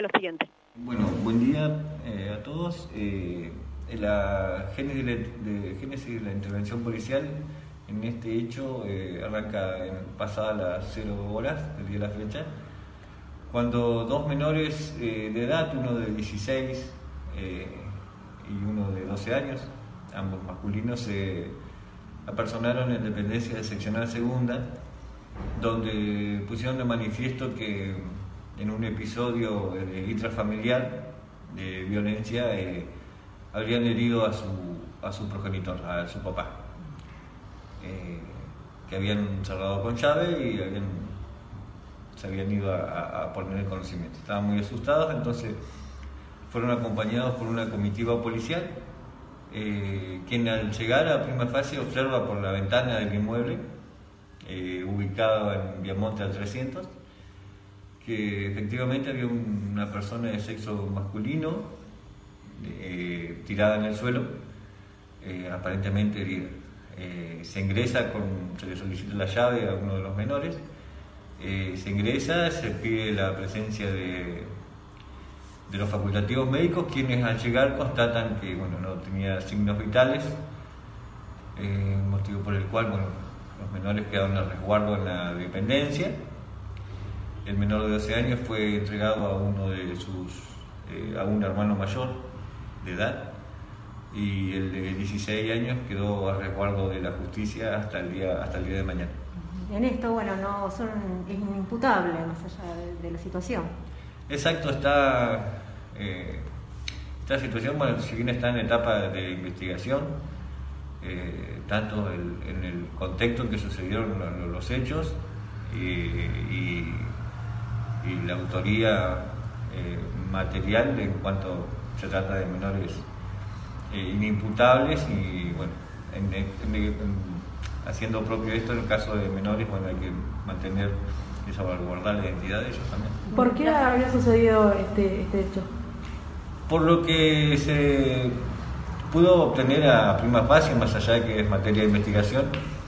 lo siguiente. Bueno, buen día a todos. La génesis de la intervención policial en este hecho arranca pasadas las 0 horas del día de la fecha, cuando dos menores de edad, uno de 16 y uno de 12 años, ambos masculinos, se apersonaron en dependencia de seccional segunda, donde pusieron de manifiesto que en un episodio intrafamiliar de violencia habrían herido a su progenitor, a su papá, que habían cerrado con llave y se habían ido a poner en conocimiento. Estaban muy asustados, entonces fueron acompañados por una comitiva policial, quien al llegar a prima facie observa por la ventana del inmueble, ubicado en Viamonte al 300, que efectivamente había una persona de sexo masculino tirada en el suelo, aparentemente herida. Se le solicita la llave a uno de los menores, se ingresa, se pide la presencia de los facultativos médicos, quienes al llegar constatan que no tenía signos vitales, motivo por el cual los menores quedaron a resguardo en la dependencia. El menor de 12 años fue entregado a un hermano mayor de edad, y el de 16 años quedó a resguardo de la justicia hasta el día de mañana. En esto, es inimputable más allá de la situación. Exacto, esta situación, si bien está en etapa de investigación, tanto en el contexto en que sucedieron los hechos y la autoría material en cuanto se trata de menores inimputables, y haciendo propio esto en el caso de menores, hay que mantener y salvaguardar la identidad de ellos también. ¿Por qué había sucedido este hecho? Por lo que se pudo obtener a prima facie, más allá de que es materia de investigación,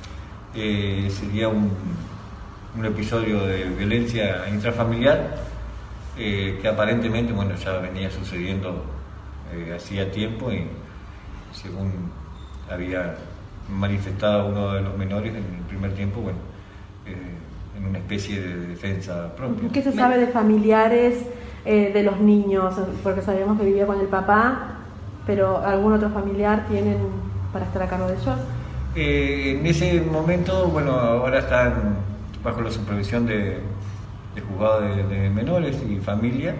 sería un episodio de violencia intrafamiliar que aparentemente ya venía sucediendo hacía tiempo, y según había manifestado uno de los menores en el primer tiempo, en una especie de defensa propia. ¿Qué se sabe de familiares de los niños? Porque sabemos que vivía con el papá, pero ¿algún otro familiar tienen para estar a cargo de ellos? En ese momento, ahora están bajo la supervisión de juzgado de menores y familia,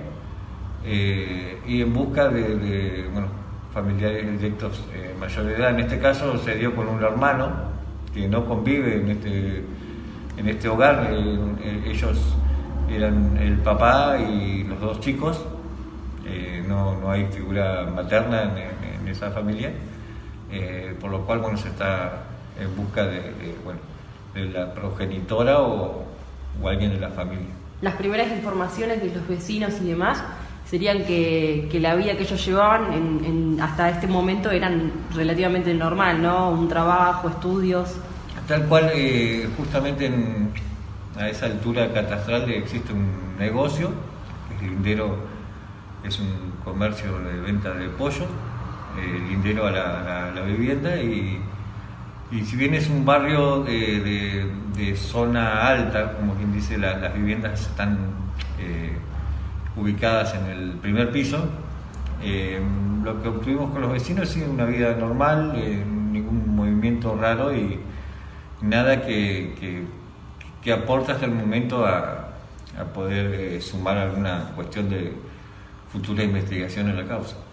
y en busca de familiares directos mayores de edad. En este caso se dio con un hermano que no convive en este hogar. Ellos eran el papá y los dos chicos, no hay figura materna en esa familia, por lo cual se está en busca de la progenitora o alguien de la familia. Las primeras informaciones de los vecinos y demás serían que la vida que ellos llevaban hasta este momento eran relativamente normal, ¿no? Un trabajo, estudios. Tal cual, justamente a esa altura catastral existe un negocio, que es Lindero, es un comercio de venta de pollo, lindero a la vivienda, y si bien es un barrio de zona alta, como quien dice, las viviendas están ubicadas en el primer piso, lo que obtuvimos con los vecinos es una vida normal, ningún movimiento raro y nada que aporte hasta el momento a poder sumar alguna cuestión de futura investigación en la causa.